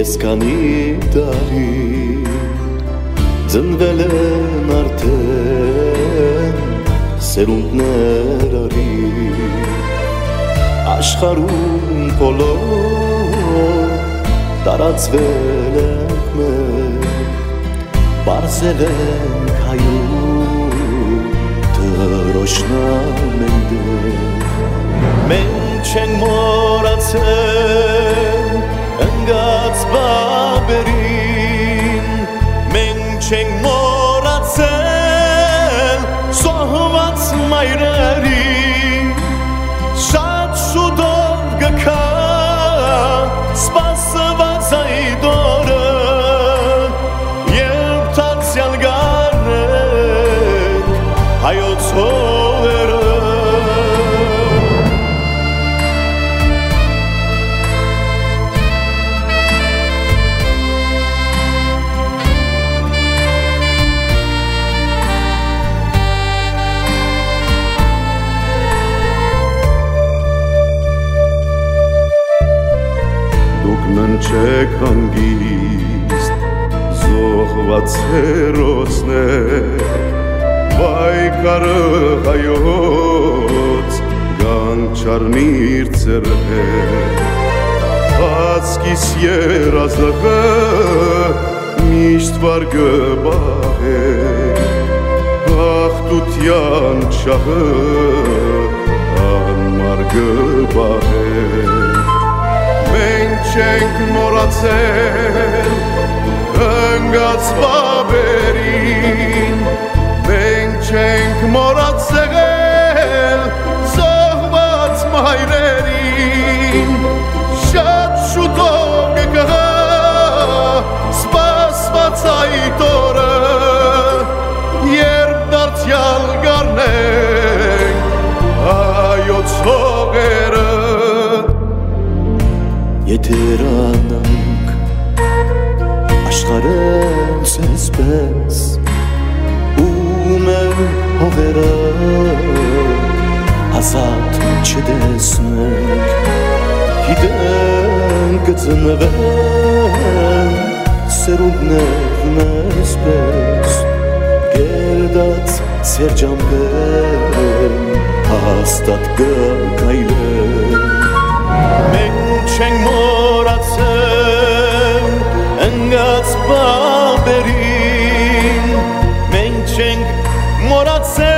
Քեզ քանի տարի Ձնվել են արդեն Սերունդներ արի Աշխարհում բոլոր Տարածվել ենք մենք Պարզել ենք հայում Դրոշնամ ենք դեղ Մենք չենք մոռացել Ընգած բաբերին Մենք չենք մոռացել Սոհված մայրերին Շատ շուտով գքա Սպասված այդ օրը Երբ թացյալ գարնենք Հայոց հողերը Չեք հանգիստ զոհված հերոսներ Բայկարը հայոց գանչարնիր ծերհեր Հասկիս երազդղը միշտ վարգը բահեր Աղտության չահը անմարգը բահեր Մենք չենք մոռացել ընգած բաբերին Մենք չենք մոռացել զոհված մայրերին Շատ շուտով կգա սպասված այդ օրը Երբ դարձյալ գարնենք հայոց հողերը Եթերանանք աշխարհեն սեսպես ու մեր հողերը ազատ չտեսնենք Գիտենք կծնվեն սերունդներն այսպես Գերդած սերջամբեն հաստատ կգայլեն Մենք չենք մոռացել ընգած բաբերին Մենք չենք մոռացել